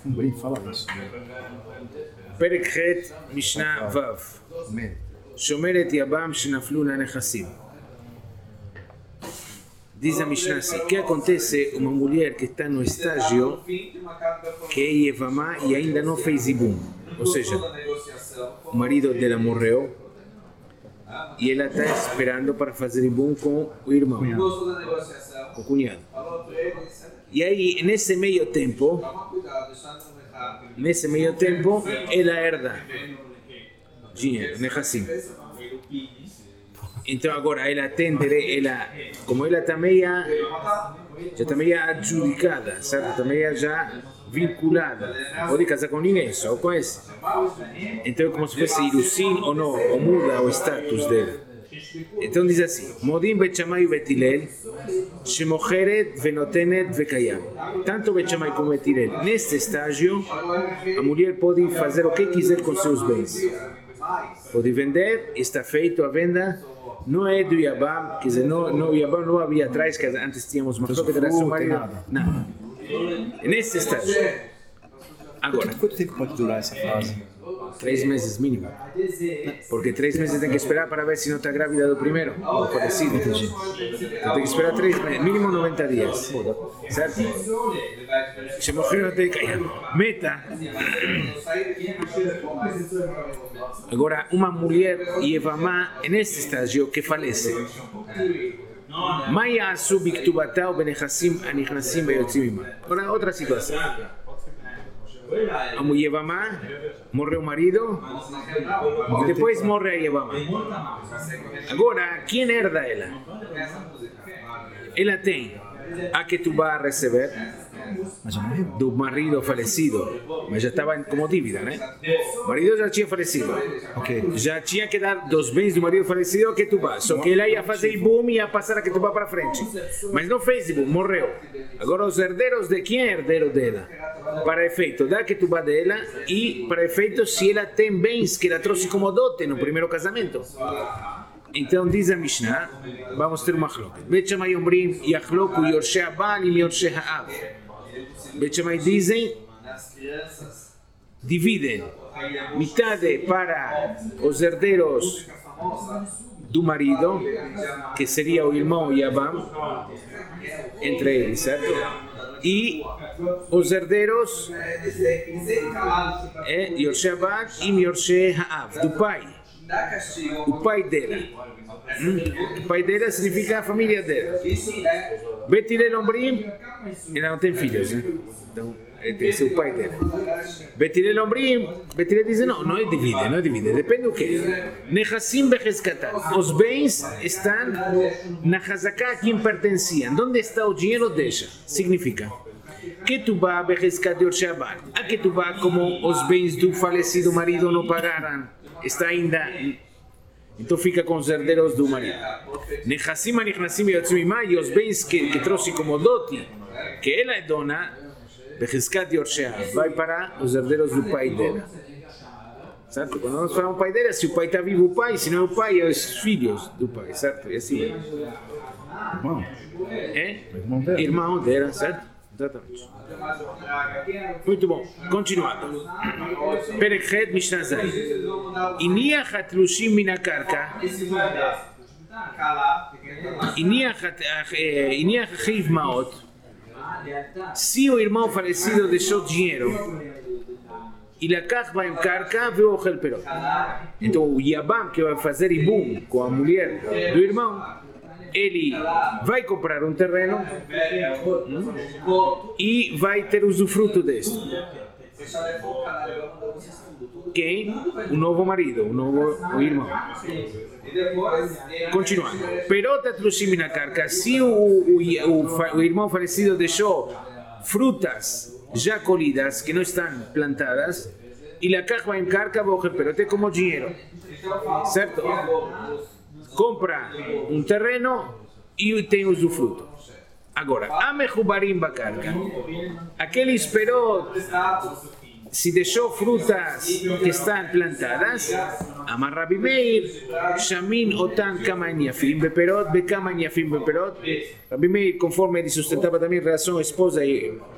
Brim fala isso. פרק ח' משנה ו' שומרת יבם שנפלו לנכסים. Diz a Mishnah assim, o que acontece uma mulher que está no estágio que é Yevamá e ainda não fez Ibum, ou seja, o marido dela morreu e ela está esperando para fazer Ibum com o irmão, com o cunhado. E aí, nesse meio tempo, ela herda dinheiro, Nechassim. Então agora ela tem, como ela também já está meio adjudicada, certo? Está meio já vinculada. Pode casar com ninguém, só com esse. Então é como se fosse Irusin ou não, ou muda o status dela. Então diz assim, Modim Bet Shammai Bet Hillel, Shemocheret Venotenet Vekayam. Tanto Bet Shammai como Bet Hillel, neste estágio, a mulher pode fazer o que quiser com seus bens. Pode vender, está feito a venda. Não é do Yabam, quer dizer, o Yabam não havia atrás, que antes tínhamos uma coisa que era seu marido. Nada. Nesse estágio. Agora. Quanto tempo pode durar essa fase? 3 meses mínimo. Porque 3 meses tem que esperar para ver se não está grávida do primeiro, ou parecido. Então tem que esperar 3 meses, mínimo 90 dias. Certo? Se morrer até cair. Meta. Agora, uma mulher Yevamá, nesse estágio, que falece. מה יעשו בכתובתה ובנכסים הנכנסים ויוצאים עמה? Outra situação. A Yevamá, morreu o marido e depois morre a Yevamá. Agora, quem herda ela? Ela tem a Ketubá a receber do marido falecido, mas já estava como dívida, né? O marido já tinha falecido. Já tinha que dar dos bens do marido falecido a Ketubá, só que ela ia fazer Ibum e ia passar a Ketubá para frente. Mas não fez Ibum, morreu. Agora os herdeiros de quem é herdeiro dela? Para efeito da Ketubá dela e para efeito se ela tem bens que ela trouxe como dote no primeiro casamento. Então diz a Mishnah, vamos ter uma chloket. Bet Shammai Ombrim, Yachloku Yorshei Abal e Yorshei Ha'av. Bet Shammai dizem, dividem metade para os herdeiros do marido, que seria o irmão Yabam, entre eles, certo? E os herdeiros Yorshei Abal e Yorshei Ha'av, do pai. O pai dela. O pai dela significa a família dela. Bet Hillel Ombrim, ela não tem filhos, né? Então, tem que ser o pai dela. Bet Hillel Ombrim, Bet Hillel diz não é divide, depende do que. Nechassim becheskatan. Os bens estão na Hazaká a quem pertenciam. Onde está o dinheiro, deixa. Significa Ketubá becheskat Yorshei Abal. A Ketubá, como os bens do falecido marido não pagaram, está ainda, então fica com os herdeiros do marido. Nechassim anichnasim yotzim imá, e os bens que trouxe como dote, que ela é dona, becheskat Yorshei Ha'av, vai para os herdeiros do pai dela. Certo? Quando nós falamos pai dela, se o pai está vivo, o pai, se não é o pai, é os filhos do pai, certo? E assim vai. Irmão dela, certo? Exatamente. Muito bom. Continuando. Perek Chet Mishnah Zayin. Iniach hatlushim min hakarka. Iniach achiv maot. Se o irmão falecido deixou dinheiro e lakach baem karka veu ochel perot. Então o Yabam que vai fazer Ibum com a mulher do irmão, ele vai comprar um terreno e vai ter usufruto deste. Quem? O novo marido, o irmão. Continuando. Perota trushim na carca. Se o irmão falecido deixou frutas já colhidas, que não estão plantadas, e la caja em carca, perote como dinheiro. Certo? Compra um terreno e tem usufruto. Agora, a mechubarim bacarca. Aquele esperou, se deixou frutas que estão plantadas, amar Rabi Meir, shamin otan kama yafim beperot, bekama yafim beperot. Rabi Meir, conforme ele sustentava também relação esposa e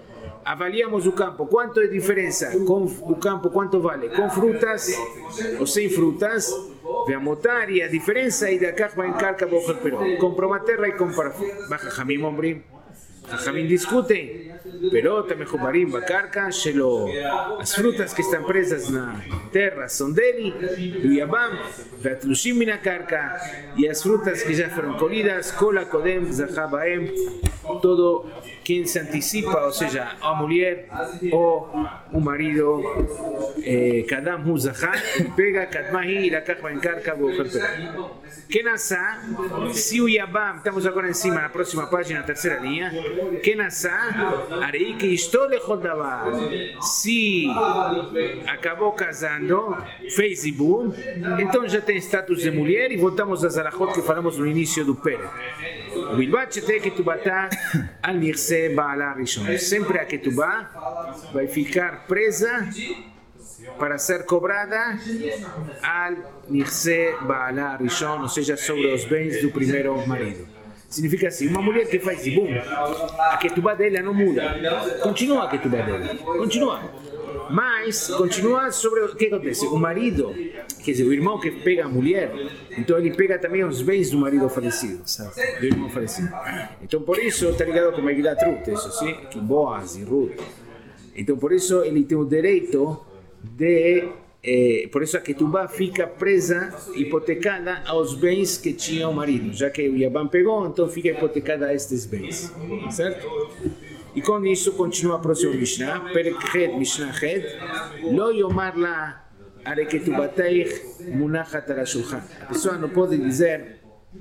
avaliamos o campo, quanto é diferença com o campo, quanto vale com frutas ou sem frutas, veamotar e a diferença e da carpa em carca bochel perot, compra uma terra e compra baja Jamim ombrim. Jajamim discutem, perota mechubarim bakarka, shelo, as frutas que estão presas na terra são dele, do Yabam, veatlushim mina karka, e as frutas que já foram colhidas, kola kodem zachabaem, todo quem se antecipa, ou seja, a mulher ou o marido, kadam hu zachar, ele pega kadmahi e la carpa em karka bochel perot. Kenasá, se o Yabam, estamos agora em cima, na próxima página, na terceira linha, Kenasá, arei que estou lejos davar. Se acabou casando, fez ibum, então já tem status de mulher e voltamos às alachot que falamos no início do Pérez. O bilbat shete ketubata al nirse ba'ala rishon. Sempre a ketubá vai ficar presa para ser cobrada al nirse ba'ala rishon, ou seja, sobre os bens do primeiro marido. Significa assim, uma mulher que faz ibum, a ketubá dela não muda, continua a ketubá dela, continua. Mas continua sobre o que acontece. O marido, quer dizer, o irmão que pega a mulher, então ele pega também os bens do marido falecido, do irmão falecido. Então por isso está ligado com Megilat Ruth, isso sim, que Boaz e Ruth. Então por isso ele tem o direito de, por isso a ketubá fica presa, hipotecada aos bens que tinha o marido, já que o Yabam pegou, então fica hipotecada a estes bens, certo? E com isso continua a próxima Mishnah, Perek Het, Mishnah Het, Lo yomar la are ketubateich munachat ala shulchan. A pessoa não pode dizer,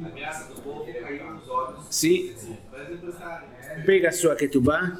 se pega a sua ketubá,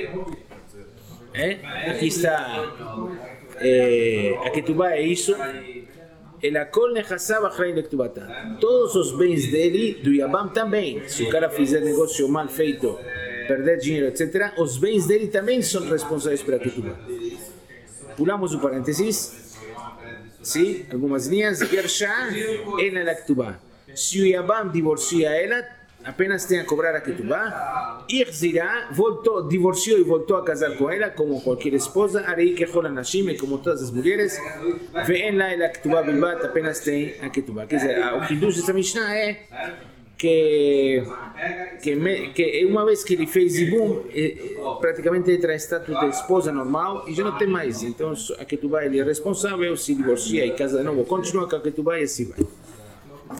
aqui está, a ketubá é isso, ela kol nechassav achrei lektubatá. Todos os bens dele, do Yabam também, se o cara fizer negócio mal feito, perder dinheiro, etc., os bens dele também são responsáveis pela ketubá. Pulamos o parênteses, sim, algumas linhas, Gersha ela la ketubá. Se o Yabam divorcia ela, apenas tem a cobrar a ketubá. Irzirá, divorciou e voltou a casar com ela, como qualquer esposa, arei kechol anashim, como todas as mulheres, ve'en la ela ketubá bilbat, apenas tem a ketubá. Quer dizer, o kiddush dessa Mishnah é que uma vez que ele fez ibum, praticamente ele traz status de esposa normal e já não tem mais. Então a ketubá ele é responsável, se divorcia e casa de novo, continua com a ketubá e assim vai.